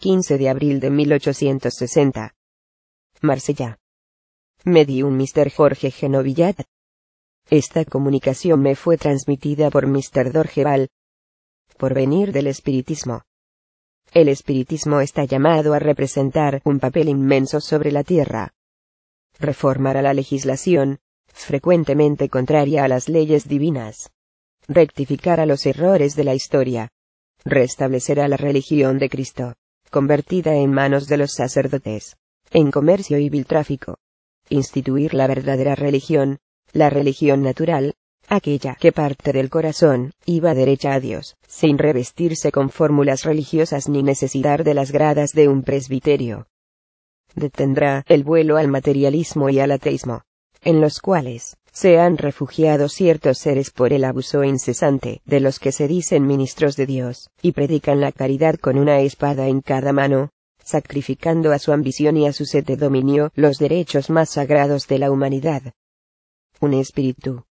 15 de abril de 1860. Marsella. Medium Mr. Jorge Genovillat. Esta comunicación me fue transmitida por Mr. Dorgeval. Porvenir del espiritismo. El espiritismo está llamado a representar un papel inmenso sobre la tierra. Reformará la legislación, frecuentemente contraria a las leyes divinas. Rectificará los errores de la historia. Restablecerá la religión de Cristo, convertida en manos de los sacerdotes, en comercio y vil tráfico. Instituir la verdadera religión, la religión natural, aquella que parte del corazón, y va derecha a Dios, sin revestirse con fórmulas religiosas ni necesitar de las gradas de un presbiterio. Detendrá el vuelo al materialismo y al ateísmo, en los cuales se han refugiado ciertos seres por el abuso incesante de los que se dicen ministros de Dios, y predican la caridad con una espada en cada mano, sacrificando a su ambición y a su sed de dominio los derechos más sagrados de la humanidad. Un espíritu